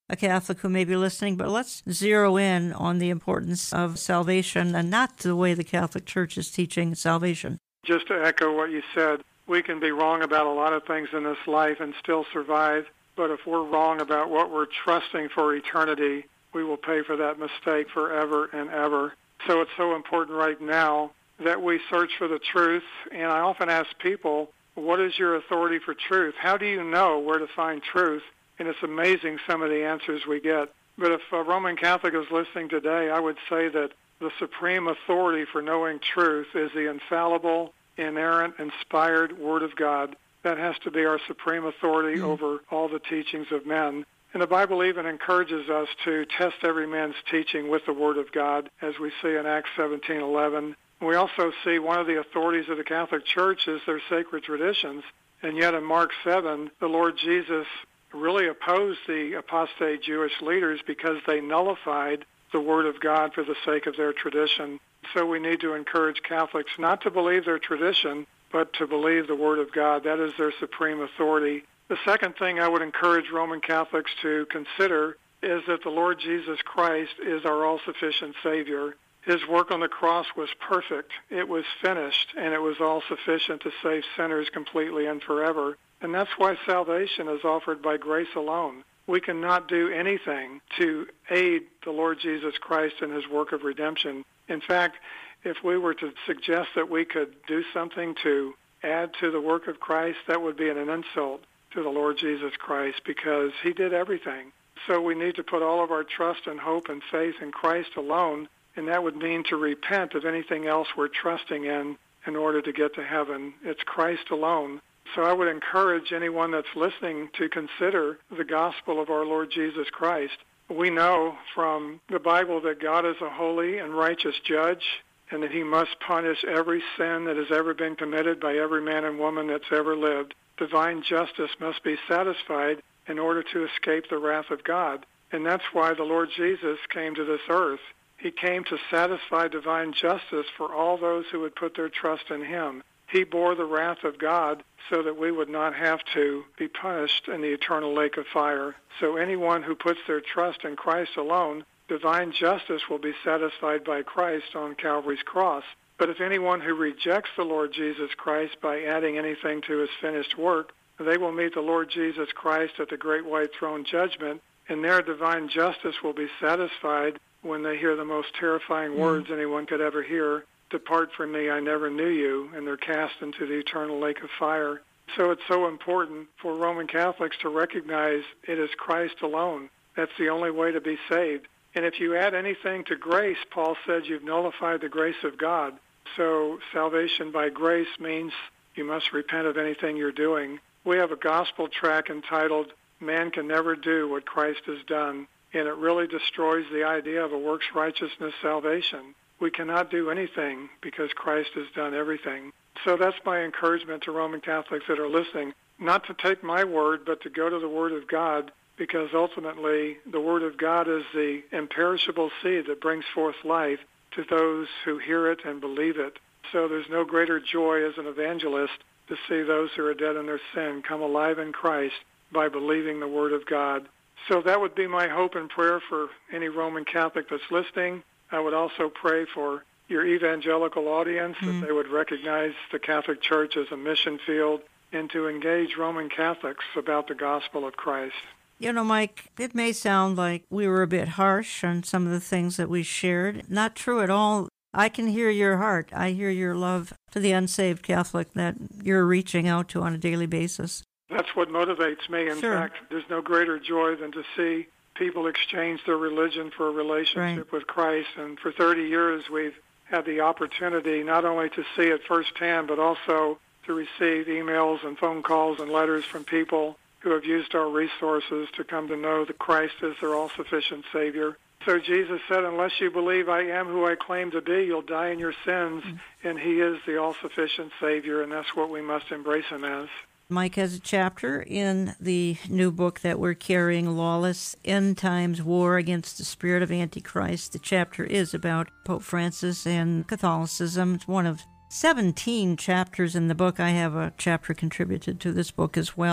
a Catholic who may be listening, but let's zero in on the importance of salvation and not the way the Catholic Church is teaching salvation. Just to echo what you said, we can be wrong about a lot of things in this life and still survive, but if we're wrong about what we're trusting for eternity, we will pay for that mistake forever and ever. So it's so important right now that we search for the truth, and I often ask people, what is your authority for truth? How do you know where to find truth? And it's amazing some of the answers we get. But if a Roman Catholic is listening today, I would say that the supreme authority for knowing truth is the infallible, inerrant, inspired Word of God. That has to be our supreme authority mm-hmm. over all the teachings of men. And the Bible even encourages us to test every man's teaching with the Word of God, as we see in Acts seventeen eleven. We also see one of the authorities of the Catholic Church is their sacred traditions. And yet in Mark seven, the Lord Jesus really opposed the apostate Jewish leaders because they nullified the Word of God for the sake of their tradition. So we need to encourage Catholics not to believe their tradition, but to believe the Word of God. That is their supreme authority. The second thing I would encourage Roman Catholics to consider is that the Lord Jesus Christ is our all-sufficient Savior. His work on the cross was perfect. It was finished, and it was all sufficient to save sinners completely and forever. And that's why salvation is offered by grace alone. We cannot do anything to aid the Lord Jesus Christ in his work of redemption. In fact, if we were to suggest that we could do something to add to the work of Christ, that would be an insult to the Lord Jesus Christ, because he did everything. So we need to put all of our trust and hope and faith in Christ alone, and that would mean to repent of anything else we're trusting in in order to get to heaven. It's Christ alone. So I would encourage anyone that's listening to consider the gospel of our Lord Jesus Christ. We know from the Bible that God is a holy and righteous judge, and that he must punish every sin that has ever been committed by every man and woman that's ever lived. Divine justice must be satisfied in order to escape the wrath of God. And that's why the Lord Jesus came to this earth. He came to satisfy divine justice for all those who would put their trust in him. He bore the wrath of God so that we would not have to be punished in the eternal lake of fire. So anyone who puts their trust in Christ alone, divine justice will be satisfied by Christ on Calvary's cross. But if anyone who rejects the Lord Jesus Christ by adding anything to his finished work, they will meet the Lord Jesus Christ at the great white throne judgment, and their divine justice will be satisfied when they hear the most terrifying mm. words anyone could ever hear. Depart from me, I never knew you, and they're cast into the eternal lake of fire. So it's so important for Roman Catholics to recognize it is Christ alone. That's the only way to be saved. And if you add anything to grace, Paul said you've nullified the grace of God. So salvation by grace means you must repent of anything you're doing. We have a gospel tract entitled, Man Can Never Do What Christ Has Done, and it really destroys the idea of a works righteousness salvation. We cannot do anything because Christ has done everything. So that's my encouragement to Roman Catholics that are listening, not to take my word, but to go to the Word of God, because ultimately the Word of God is the imperishable seed that brings forth life to those who hear it and believe it. So there's no greater joy as an evangelist to see those who are dead in their sin come alive in Christ by believing the Word of God. So that would be my hope and prayer for any Roman Catholic that's listening. I would also pray for your evangelical audience, mm. that they would recognize the Catholic Church as a mission field and to engage Roman Catholics about the gospel of Christ. You know, Mike, it may sound like we were a bit harsh on some of the things that we shared. Not true at all. I can hear your heart. I hear your love to the unsaved Catholic that you're reaching out to on a daily basis. That's what motivates me. In sure. fact, there's no greater joy than to see people exchange their religion for a relationship right. with Christ. And for thirty years, we've had the opportunity not only to see it firsthand, but also to receive emails and phone calls and letters from people who have used our resources to come to know that Christ is their all-sufficient Savior. So Jesus said, unless you believe I am who I claim to be, you'll die in your sins, mm-hmm. and he is the all-sufficient Savior, and that's what we must embrace him as. Mike has a chapter in the new book that we're carrying, Lawless End Times War Against the Spirit of Antichrist. The chapter is about Pope Francis and Catholicism. It's one of seventeen chapters in the book. I have a chapter contributed to this book as well.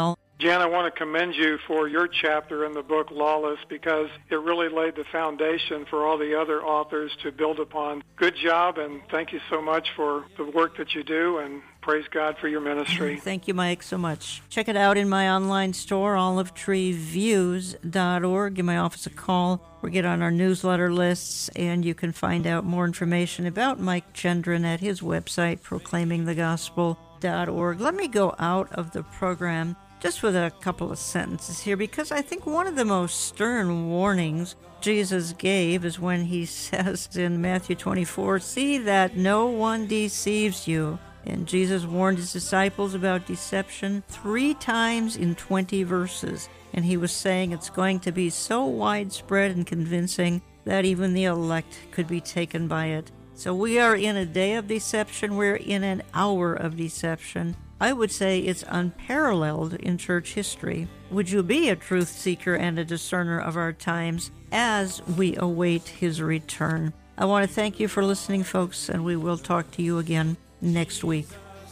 Jan, I want to commend you for your chapter in the book, Lawless, because it really laid the foundation for all the other authors to build upon. Good job, and thank you so much for the work that you do, and praise God for your ministry. Thank you, Mike, so much. Check it out in my online store, olive tree views dot org. Give my office a call or get on our newsletter lists, and you can find out more information about Mike Gendron at his website, proclaiming the gospel dot org. Let me go out of the program just with a couple of sentences here, because I think one of the most stern warnings Jesus gave is when he says in Matthew twenty-four, "See that no one deceives you." And Jesus warned his disciples about deception three times in twenty verses. And he was saying it's going to be so widespread and convincing that even the elect could be taken by it. So we are in a day of deception. We're in an hour of deception. I would say it's unparalleled in church history. Would you be a truth seeker and a discerner of our times as we await his return? I want to thank you for listening, folks, and we will talk to you again next week.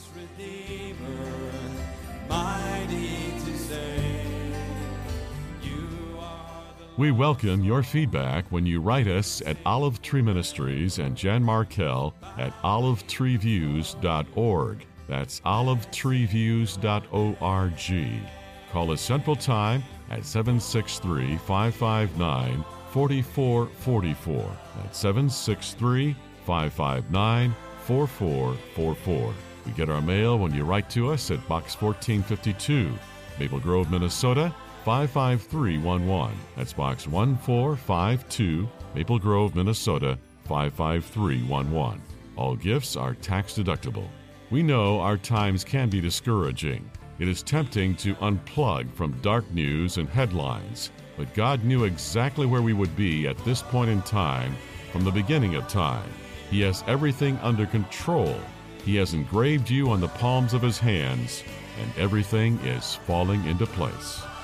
We welcome your feedback when you write us at Olive Tree Ministries and Jan Markell at olive tree views dot org. That's olive tree views dot org. Call us Central Time at seven six three, five five nine, four four four four. That's seven six three, five five nine, four four four four. We get our mail when you write to us at Box fourteen fifty-two, Maple Grove, Minnesota, five five three one one. That's Box one four five two, Maple Grove, Minnesota, five five three one one. All gifts are tax deductible. We know our times can be discouraging. It is tempting to unplug from dark news and headlines, but God knew exactly where we would be at this point in time from the beginning of time. He has everything under control. He has engraved you on the palms of his hands, and everything is falling into place.